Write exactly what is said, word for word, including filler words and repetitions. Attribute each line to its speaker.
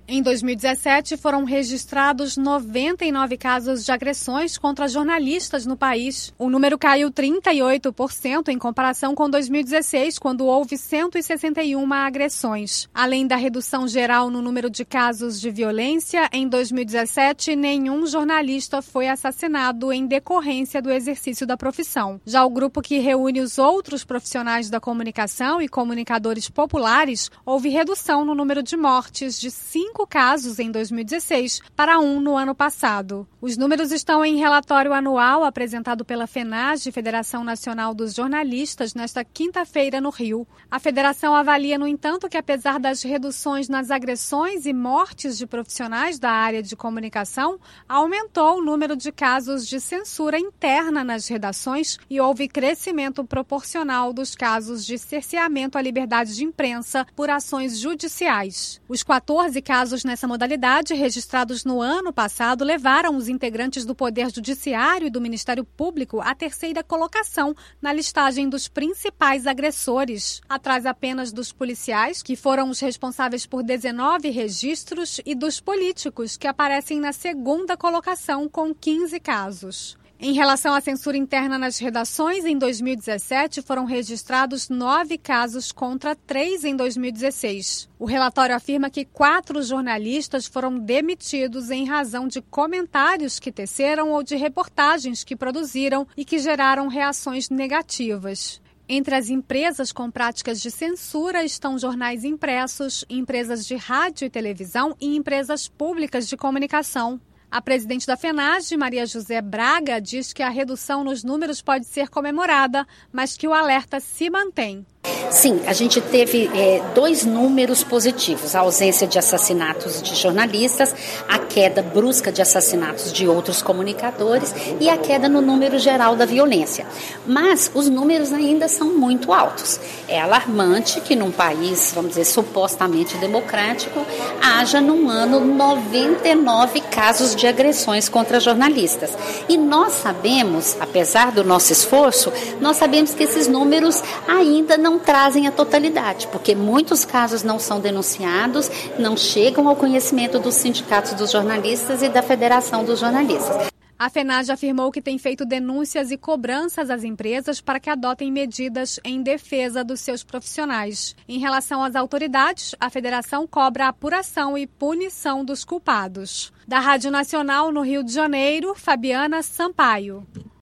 Speaker 1: Em dois mil e dezessete, foram registrados noventa e nove casos de agressões contra jornalistas no país. O número caiu trinta e oito por cento em comparação com dois mil e dezesseis, quando houve cento e sessenta e uma agressões. Além da redução geral no número de casos de violência, em dois mil e dezessete, nenhum jornalista foi assassinado em decorrência do exercício da profissão. Já o grupo que reúne os outros profissionais da comunicação e comunicadores populares, houve redução no número de mortes de cinco casos em dois mil e dezesseis para um no ano passado. Os números estão em relatório anual apresentado pela FENAGE, Federação Nacional dos Jornalistas, nesta quinta-feira no Rio. A federação avalia, no entanto, que apesar das reduções nas agressões e mortes de profissionais da área de comunicação, aumentou o número de casos de censura interna nas redações e houve crescimento proporcional dos casos de cerceamento à liberdade de imprensa por ações judiciais. Os quatorze casos nessa modalidade, registrados no ano passado, levaram os integrantes do Poder Judiciário e do Ministério Público à terceira colocação na listagem dos principais agressores, atrás apenas dos policiais, que foram os responsáveis por dezenove registros, e dos políticos, que aparecem na segunda colocação com quinze casos. Em relação à censura interna nas redações, em dois mil e dezessete foram registrados nove casos contra três em dois mil e dezesseis. O relatório afirma que quatro jornalistas foram demitidos em razão de comentários que teceram ou de reportagens que produziram e que geraram reações negativas. Entre as empresas com práticas de censura estão jornais impressos, empresas de rádio e televisão e empresas públicas de comunicação. A presidente da FENAGE, Maria José Braga, diz que a redução nos números pode ser comemorada, mas que o alerta se mantém.
Speaker 2: Sim, a gente teve é, dois números positivos: a ausência de assassinatos de jornalistas, a queda brusca de assassinatos de outros comunicadores e a queda no número geral da violência. Mas os números ainda são muito altos. É alarmante que num país, vamos dizer, supostamente democrático, haja num ano noventa e nove casos de agressões contra jornalistas. E nós sabemos, apesar do nosso esforço, nós sabemos que esses números ainda não trazem a totalidade, porque muitos casos não são denunciados, não chegam ao conhecimento dos sindicatos dos jornalistas e da Federação dos Jornalistas.
Speaker 1: A FENAGE afirmou que tem feito denúncias e cobranças às empresas para que adotem medidas em defesa dos seus profissionais. Em relação às autoridades, a federação cobra a apuração e punição dos culpados. Da Rádio Nacional no Rio de Janeiro, Fabiana Sampaio.